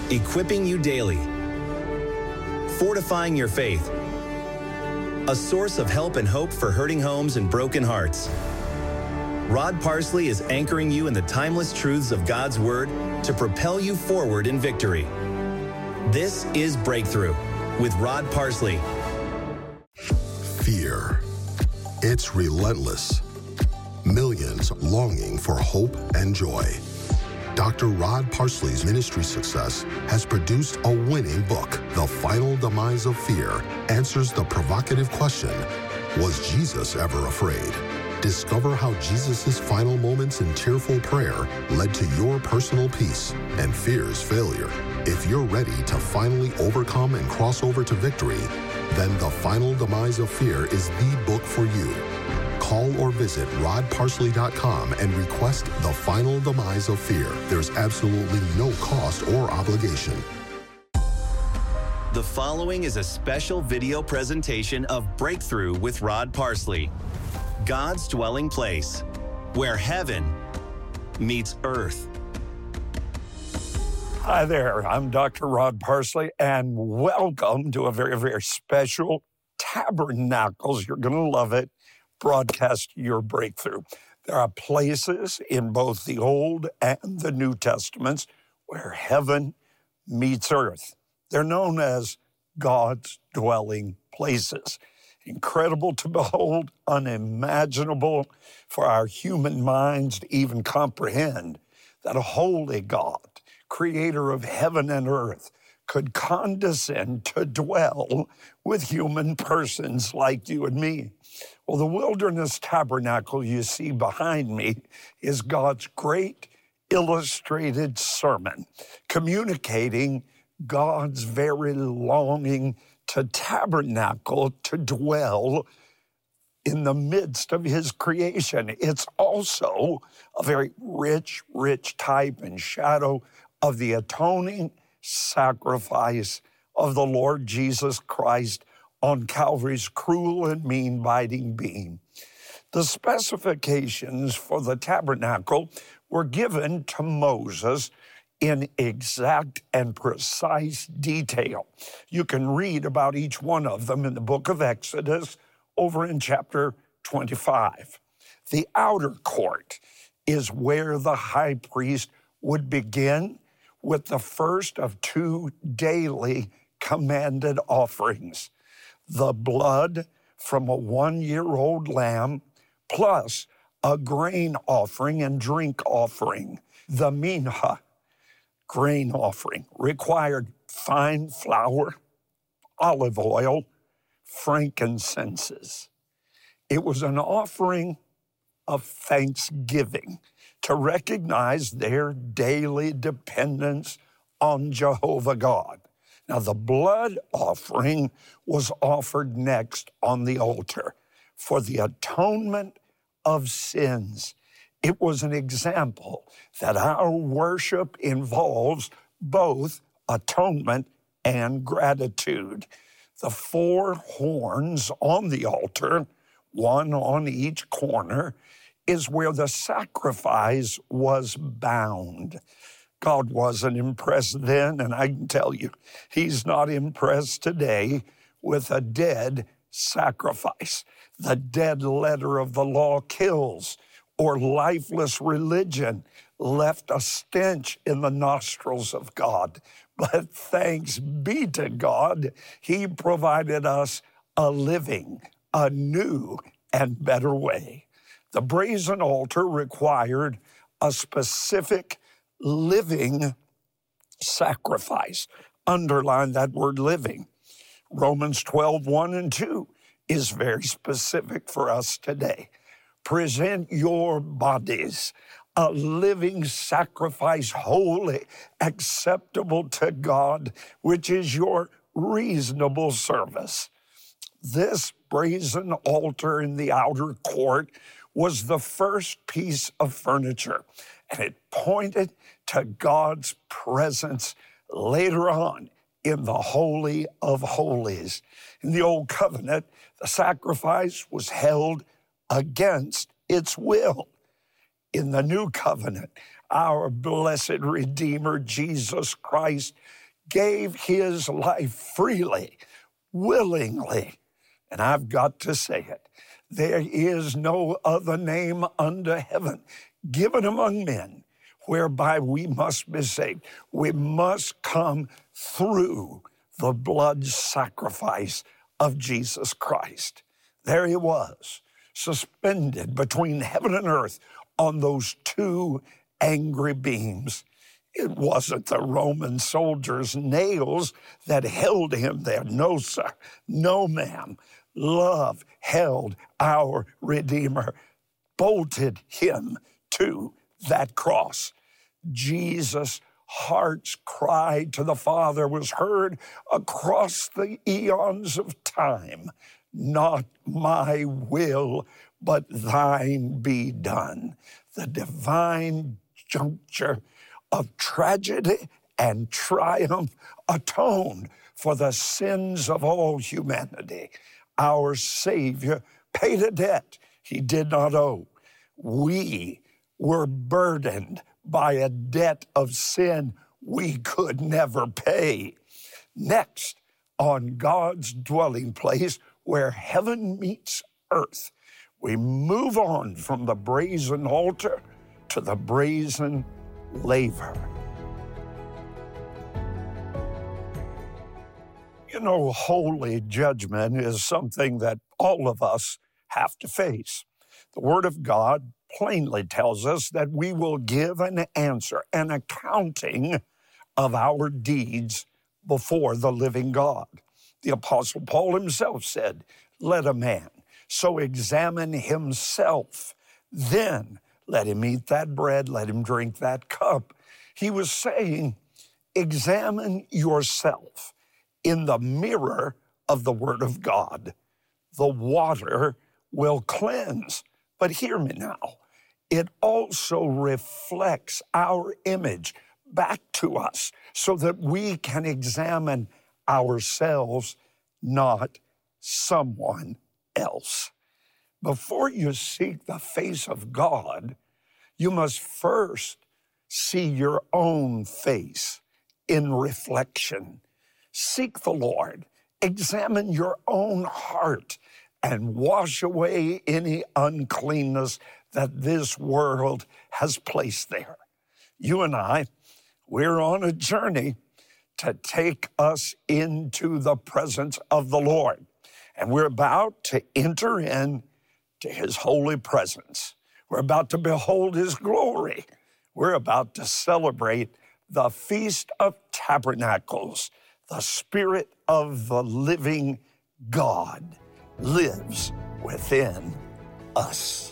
equipping you daily, fortifying your faith, a source of help and hope for hurting homes and broken hearts. Rod Parsley is anchoring you in the timeless truths of God's Word to propel you forward in victory. This is Breakthrough with Rod Parsley. Fear. It's relentless. Millions longing for hope and joy. Dr. Rod Parsley's ministry success has produced a winning book. The Final Demise of Fear answers the provocative question, was Jesus ever afraid? Discover how Jesus' final moments in tearful prayer led to your personal peace and fear's failure. If you're ready to finally overcome and cross over to victory, then The Final Demise of Fear is the book for you. Call or visit rodparsley.com and request The Final Demise of Fear. There's absolutely no cost or obligation. The following is a special video presentation of Breakthrough with Rod Parsley. God's dwelling place, where heaven meets earth. Hi there, I'm Dr. Rod Parsley, and welcome to a very, very special Tabernacles. You're going to love it. Broadcast your breakthrough. There are places in both the Old and the New Testaments where heaven meets earth. They're known as God's dwelling places. Incredible to behold, unimaginable for our human minds to even comprehend that a holy God, creator of heaven and earth, could condescend to dwell with human persons like you and me. Well, the Wilderness Tabernacle you see behind me is God's great illustrated sermon, communicating God's very longing to tabernacle, to dwell in the midst of his creation. It's also a very rich type and shadow of the atoning sacrifice of the Lord Jesus Christ on Calvary's cruel and mean biting beam. The specifications for the tabernacle were given to Moses in exact and precise detail. You can read about each one of them in the book of Exodus over in chapter 25. The outer court is where the high priest would begin with the first of two daily commanded offerings, the blood from a 1-year-old lamb, plus a grain offering and drink offering. The minha, grain offering, required fine flour, olive oil, frankincenses. It was an offering of thanksgiving to recognize their daily dependence on Jehovah God. Now, the blood offering was offered next on the altar for the atonement of sins. It was an example that our worship involves both atonement and gratitude. The 4 horns on the altar, one on each corner, is where the sacrifice was bound. God wasn't impressed then, and I can tell you, he's not impressed today with a dead sacrifice. The dead letter of the law kills, or lifeless religion left a stench in the nostrils of God. But thanks be to God, he provided us a living, a new, and better way. The brazen altar required a specific living sacrifice. Underline that word living. Romans 12:1 and 2 is very specific for us today. Present your bodies a living sacrifice, holy, acceptable to God, which is your reasonable service. This brazen altar in the outer court was the first piece of furniture, and it pointed to God's presence later on in the Holy of Holies. In the Old Covenant, the sacrifice was held against its will. In the New Covenant, our blessed Redeemer, Jesus Christ, gave his life freely, willingly. And I've got to say it. There is no other name under heaven given among men whereby we must be saved. We must come through the blood sacrifice of Jesus Christ. There he was, suspended between heaven and earth on those two angry beams. It wasn't the Roman soldiers' nails that held him there. No, sir. No, ma'am. Love held our Redeemer, bolted him to that cross. Jesus' heart's cry to the Father was heard across the eons of time. Not my will, but thine be done. The divine juncture of tragedy and triumph atoned for the sins of all humanity. Our Savior paid a debt he did not owe. We were burdened by a debt of sin we could never pay. Next, on God's dwelling place, where heaven meets earth, we move on from the brazen altar to the brazen laver. You know, holy judgment is something that all of us have to face. The Word of God plainly tells us that we will give an answer, an accounting of our deeds before the living God. The Apostle Paul himself said, "Let a man so examine himself, then let him eat that bread, let him drink that cup." He was saying, examine yourself in the mirror of the Word of God. The water will cleanse. But hear me now. It also reflects our image back to us so that we can examine ourselves, not someone else. Before you seek the face of God, you must first see your own face in reflection. Seek the Lord, examine your own heart, and wash away any uncleanness that this world has placed there. You and I, we're on a journey to take us into the presence of the Lord. And we're about to enter into his holy presence. We're about to behold his glory. We're about to celebrate the Feast of Tabernacles. The Spirit of the living God lives within us.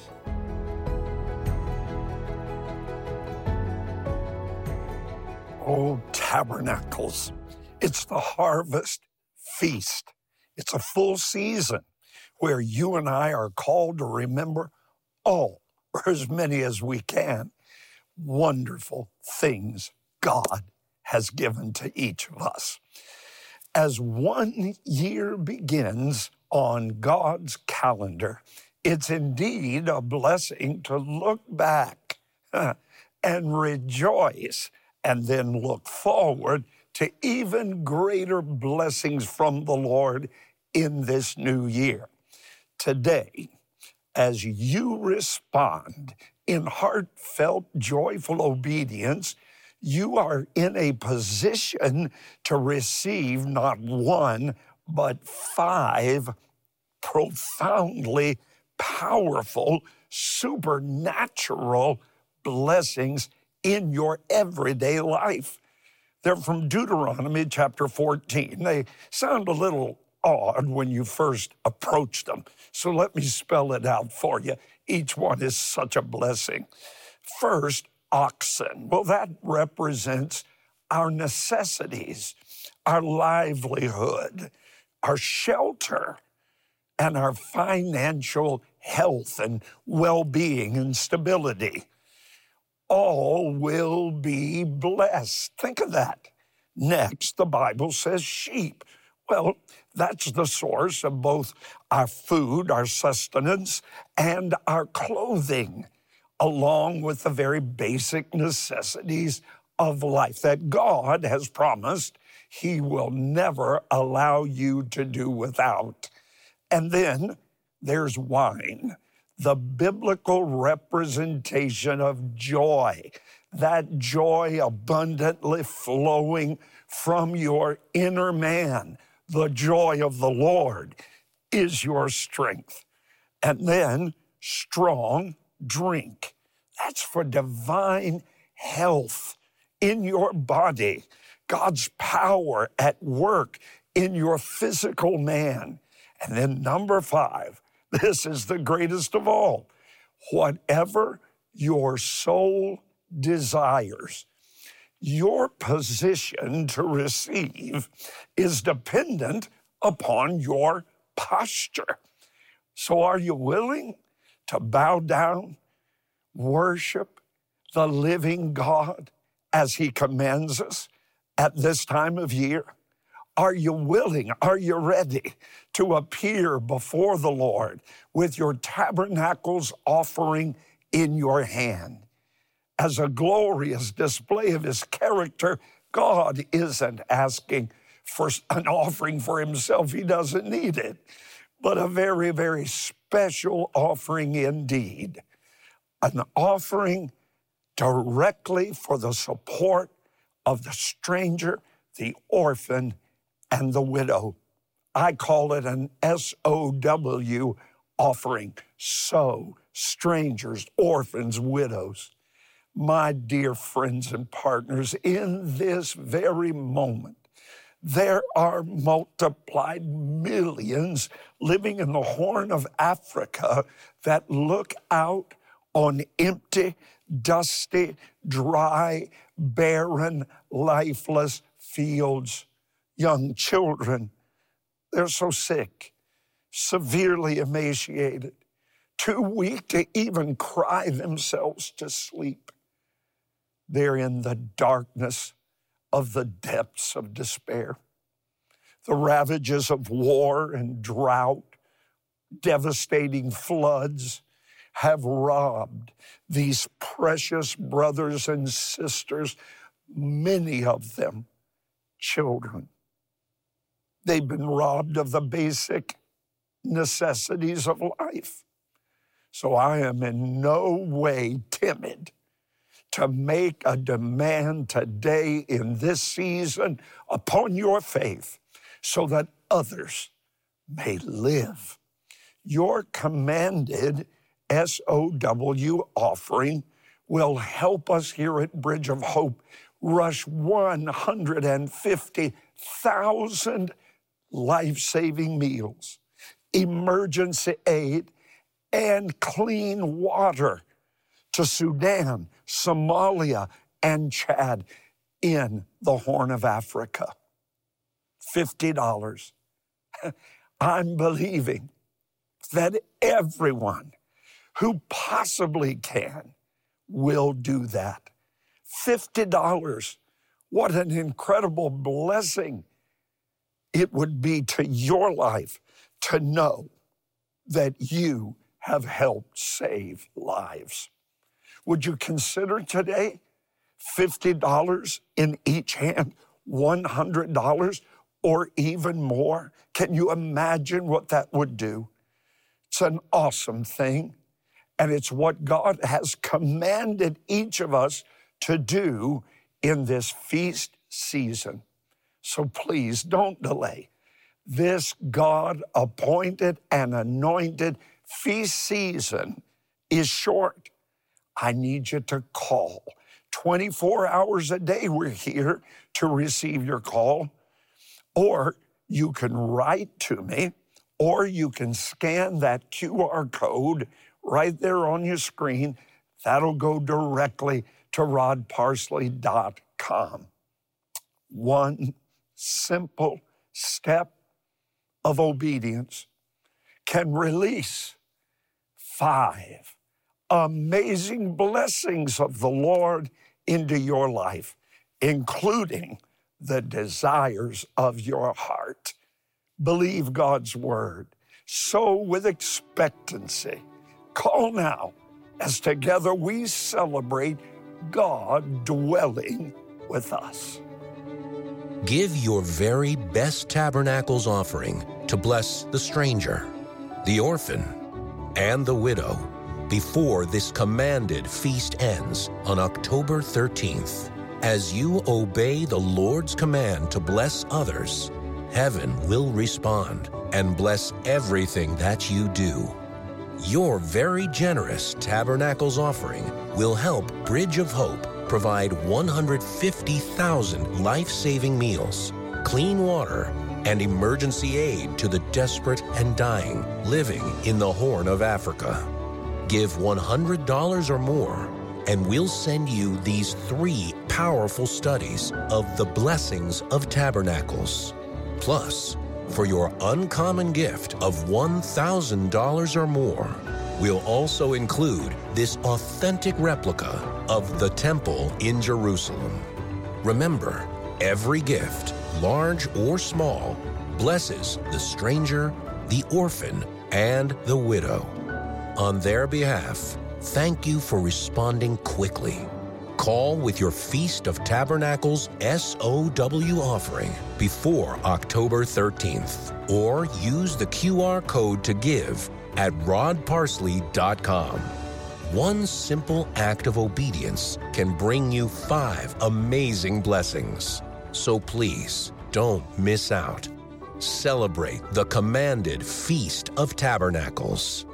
Oh, tabernacles. It's the harvest feast. It's a full season where you and I are called to remember all, or as many as we can, wonderful things God has given to each of us. As one year begins on God's calendar, it's indeed a blessing to look back and rejoice, and then look forward to even greater blessings from the Lord in this new year. Today, as you respond in heartfelt, joyful obedience, you are in a position to receive not one, but 5 profoundly powerful, supernatural blessings in your everyday life. They're from Deuteronomy chapter 14. They sound a little odd when you first approach them, so let me spell it out for you. Each one is such a blessing. First, oxen. Well, that represents our necessities, our livelihood, our shelter, and our financial health and well-being and stability. All will be blessed. Think of that. Next, the Bible says sheep. Well, that's the source of both our food, our sustenance, and our clothing. along with the very basic necessities of life that God has promised He will never allow you to do without. And then there's wine, the biblical representation of joy, that joy abundantly flowing from your inner man. The joy of the Lord is your strength. And then strong drink. That's for divine health in your body, God's power at work in your physical man. And then number 5, this is the greatest of all. Whatever your soul desires, your position to receive is dependent upon your posture. So are you willing to bow down, worship the living God as He commands us at this time of year? Are you willing, are you ready to appear before the Lord with your tabernacle's offering in your hand? As a glorious display of His character, God isn't asking for an offering for Himself. He doesn't need it, but a very, very special offering indeed. An offering directly for the support of the stranger, the orphan, and the widow. I call it an SOW offering. So, strangers, orphans, widows. My dear friends and partners, in this very moment, there are multiplied millions living in the Horn of Africa that look out on empty, dusty, dry, barren, lifeless fields. Young children, they're so sick, severely emaciated, too weak to even cry themselves to sleep. They're in the darkness of the depths of despair. The ravages of war and drought, devastating floods have robbed these precious brothers and sisters, many of them children. They've been robbed of the basic necessities of life. So I am in no way timid to make a demand today in this season upon your faith so that others may live. Your commanded SOW offering will help us here at Bridge of Hope rush 150,000 life-saving meals, emergency aid, and clean water to Sudan, Somalia, and Chad in the Horn of Africa. $50. I'm believing that everyone who possibly can will do that. $50. What an incredible blessing it would be to your life to know that you have helped save lives. Would you consider today $50 in each hand, $100, or even more? Can you imagine what that would do? It's an awesome thing, and it's what God has commanded each of us to do in this feast season. So please don't delay. This God-appointed and anointed feast season is short. I need you to call. 24 hours a day we're here to receive your call. Or you can write to me, or you can scan that QR code right there on your screen. That'll go directly to rodparsley.com. One simple step of obedience can release 5 amazing blessings of the Lord into your life, including the desires of your heart. Believe God's word. Sow with expectancy. Call now as together we celebrate God dwelling with us. Give your very best Tabernacles offering to bless the stranger, the orphan, and the widow before this commanded feast ends on October 13th. As you obey the Lord's command to bless others, heaven will respond and bless everything that you do. Your very generous Tabernacles offering will help Bridge of Hope provide 150,000 life-saving meals, clean water, and emergency aid to the desperate and dying living in the Horn of Africa. Give $100 or more, and we'll send you these 3 powerful studies of the blessings of Tabernacles. Plus, for your uncommon gift of $1,000 or more, we'll also include this authentic replica of the temple in Jerusalem. Remember, every gift, large or small, blesses the stranger, the orphan, and the widow. On their behalf, thank you for responding quickly. Call with your Feast of Tabernacles SOW offering before October 13th, or use the QR code to give at rodparsley.com. One simple act of obedience can bring you 5 amazing blessings. So please, don't miss out. Celebrate the commanded Feast of Tabernacles.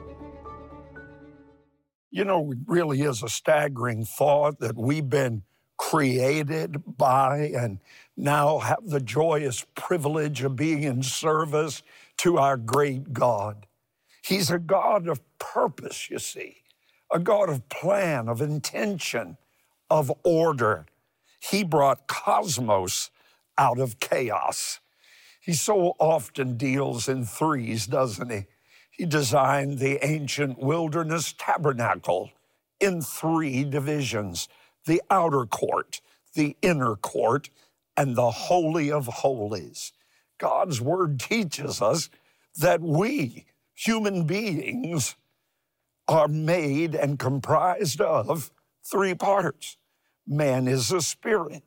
You know, it really is a staggering thought that we've been created by and now have the joyous privilege of being in service to our great God. He's a God of purpose, you see, a God of plan, of intention, of order. He brought cosmos out of chaos. He so often deals in threes, doesn't he? He designed the ancient wilderness tabernacle in 3 divisions: the outer court, the inner court, and the Holy of Holies. God's word teaches us that we, human beings, are made and comprised of 3 parts. Man is a spirit.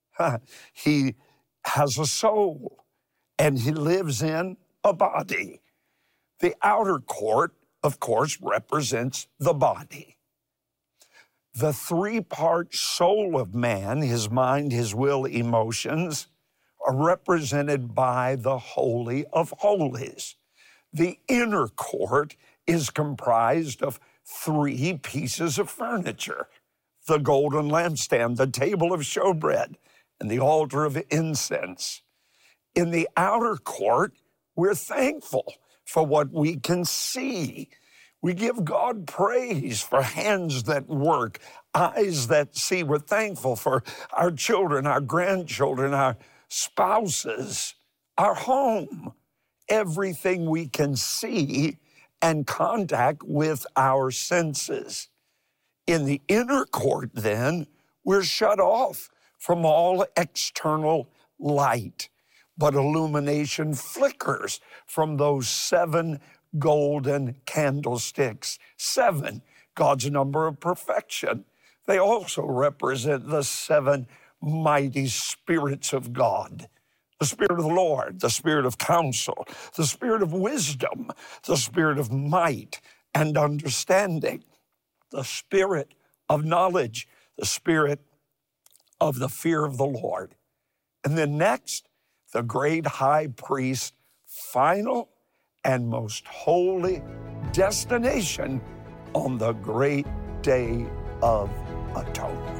He has a soul, and he lives in a body. The outer court, of course, represents the body. The 3-part soul of man, his mind, his will, emotions, are represented by the Holy of Holies. The inner court is comprised of 3 pieces of furniture: the golden lampstand, the table of showbread, and the altar of incense. In the outer court, we're thankful for what we can see. We give God praise for hands that work, eyes that see. We're thankful for our children, our grandchildren, our spouses, our home, everything we can see and contact with our senses. In the inner court, then, we're shut off from all external light, but illumination flickers from those 7 golden candlesticks. 7, God's number of perfection. They also represent the 7 mighty spirits of God: the Spirit of the Lord, the Spirit of counsel, the Spirit of wisdom, the Spirit of might and understanding, the Spirit of knowledge, the Spirit of the fear of the Lord. And then next, the great high priest, final and most holy destination on the great day of atonement.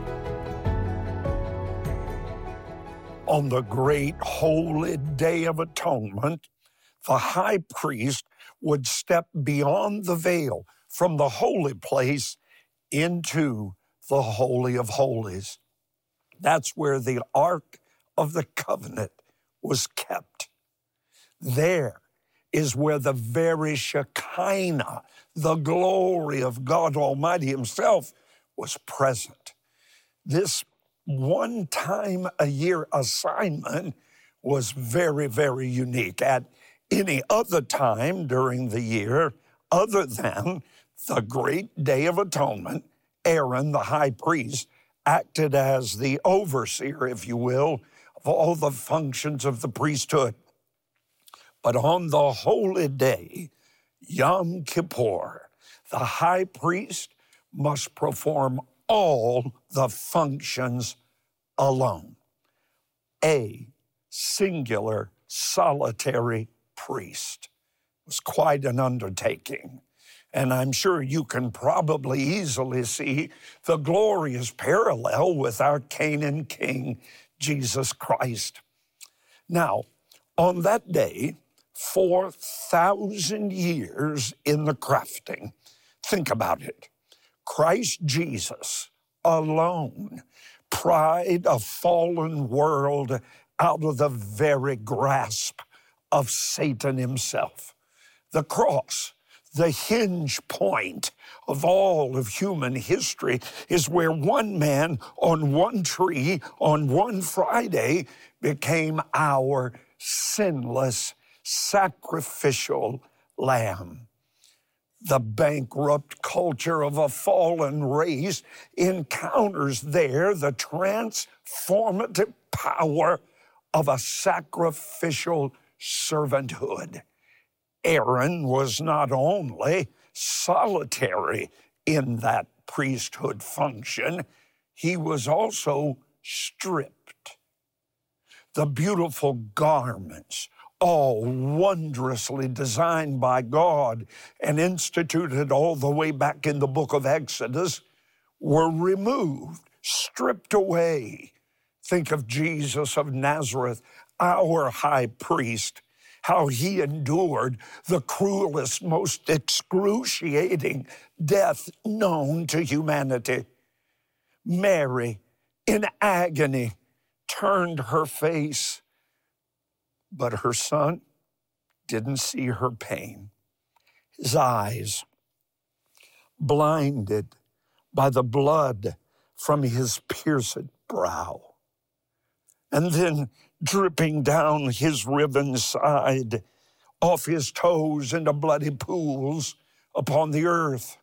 On the great holy day of atonement, the high priest would step beyond the veil from the holy place into the Holy of Holies. That's where the Ark of the Covenant was kept. There is where the very Shekinah, the glory of God Almighty himself, was present. This one-time-a-year assignment was very, very unique. At any other time during the year, other than the great Day of Atonement, Aaron, the high priest, acted as the overseer, if you will, of all the functions of the priesthood. But on the holy day, Yom Kippur, the high priest must perform all the functions alone. A singular, solitary priest. It was quite an undertaking. And I'm sure you can probably easily see the glorious parallel with our Canaan King, Jesus Christ. Now, on that day, 4,000 years in the crafting. Think about it. Christ Jesus alone pried a fallen world out of the very grasp of Satan himself. The cross, the hinge point of all of human history, is where one man on one tree on one Friday became our sinless sacrificial lamb. The bankrupt culture of a fallen race encounters there the transformative power of a sacrificial servanthood. Aaron was not only solitary in that priesthood function, he was also stripped. The beautiful garments, all wondrously designed by God and instituted all the way back in the book of Exodus, were removed, stripped away. Think of Jesus of Nazareth, our high priest, how he endured the cruelest, most excruciating death known to humanity. Mary, in agony, turned her face, but her son didn't see her pain. His eyes, blinded by the blood from his pierced brow, and then dripping down his riven side, off his toes into bloody pools upon the earth.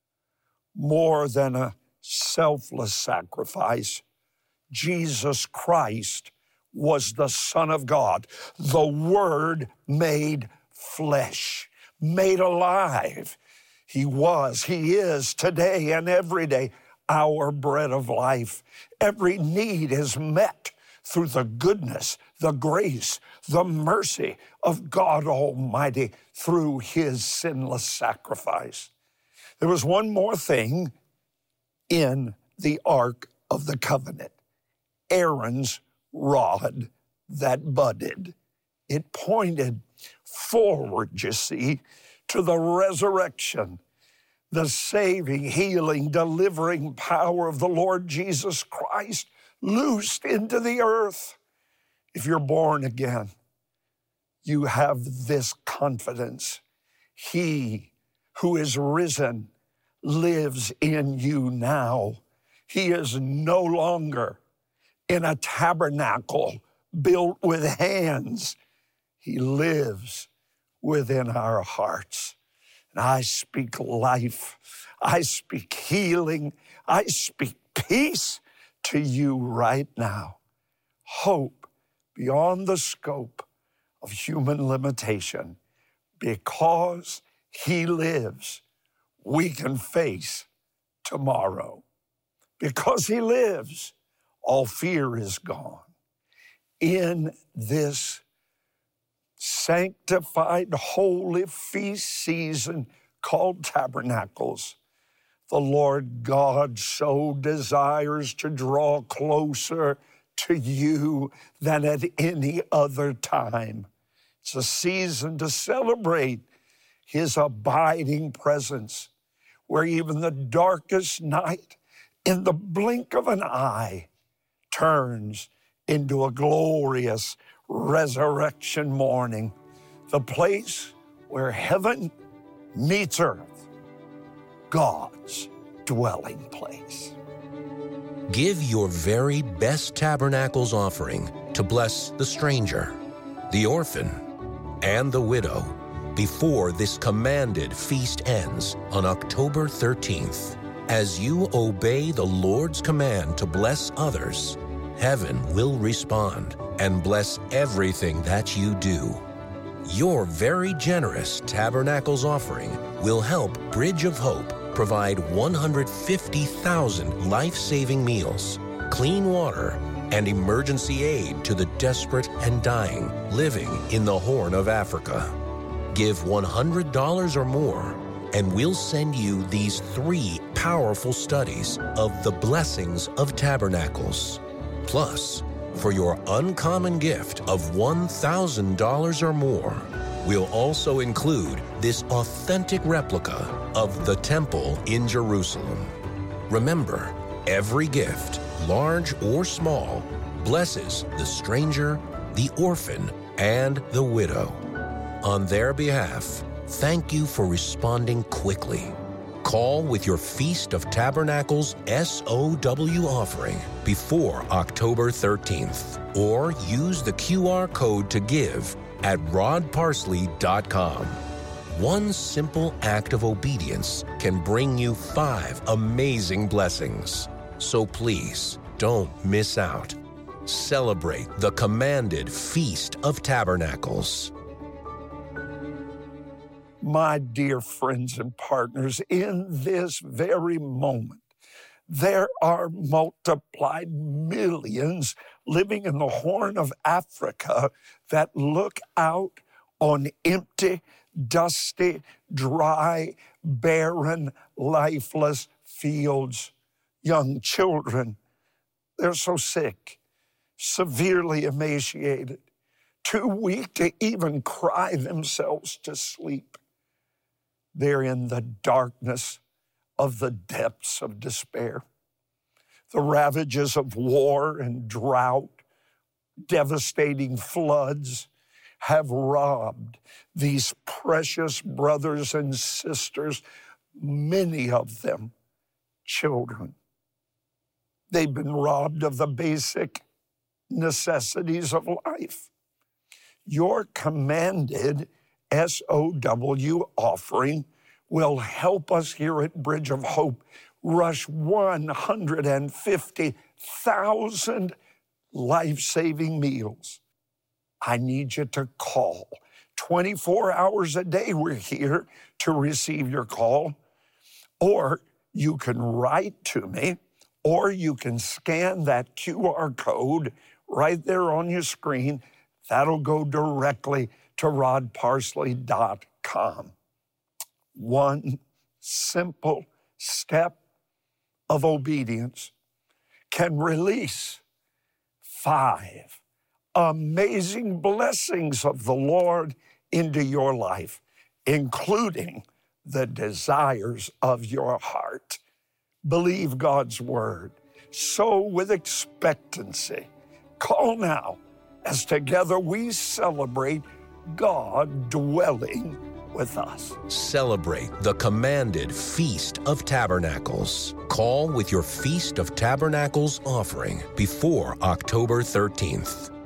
More than a selfless sacrifice, Jesus Christ was the Son of God, the Word made flesh, made alive. He was, he is today and every day our bread of life. Every need is met through the goodness, the grace, the mercy of God Almighty through his sinless sacrifice. There was one more thing in the Ark of the Covenant, Aaron's rod that budded. It pointed forward, you see, to the resurrection, the saving, healing, delivering power of the Lord Jesus Christ loosed into the earth. If you're born again, you have this confidence. He who is risen lives in you now. He is no longer in a tabernacle built with hands. He lives within our hearts. And I speak life. I speak healing. I speak peace to you right now. Hope beyond the scope of human limitation. Because he lives, we can face tomorrow. Because he lives, all fear is gone. In this sanctified, holy feast season called Tabernacles, the Lord God so desires to draw closer to you than at any other time. It's a season to celebrate his abiding presence, where even the darkest night, in the blink of an eye, turns into a glorious resurrection morning, the place where heaven meets earth, God's dwelling place. Give your very best Tabernacles offering to bless the stranger, the orphan, and the widow before this commanded feast ends on October 13th. As you obey the Lord's command to bless others, heaven will respond and bless everything that you do. Your very generous Tabernacles offering will help Bridge of Hope provide 150,000 life-saving meals, clean water, and emergency aid to the desperate and dying living in the Horn of Africa. Give $100 or more, and we'll send you these 3 powerful studies of the blessings of Tabernacles. Plus, for your uncommon gift of $1,000 or more, we'll also include this authentic replica of the temple in Jerusalem. Remember, every gift, large or small, blesses the stranger, the orphan, and the widow. On their behalf, thank you for responding quickly. Call with your Feast of Tabernacles SOW offering before October 13th, or use the QR code to give at rodparsley.com. One simple act of obedience can bring you 5 amazing blessings. So please, don't miss out. Celebrate the commanded Feast of Tabernacles. My dear friends and partners, in this very moment, there are multiplied millions living in the Horn of Africa that look out on empty, dusty, dry, barren, lifeless fields. Young children, they're so sick, severely emaciated, too weak to even cry themselves to sleep. They're in the darkness of the depths of despair. The ravages of war and drought, devastating floods have robbed these precious brothers and sisters, many of them children. They've been robbed of the basic necessities of life. Your commanded SOW offering will help us here at Bridge of Hope rush 150,000 life-saving meals. I need you to call. 24 hours a day we're here to receive your call. Or you can write to me, or you can scan that QR code right there on your screen. That'll go directly to rodparsley.com. One simple step of obedience can release 5 amazing blessings of the Lord into your life, including the desires of your heart. Believe God's word. Sow with expectancy. Call now as together we celebrate God dwelling with us. Celebrate the commanded Feast of Tabernacles. Call with your Feast of Tabernacles offering before October 13th.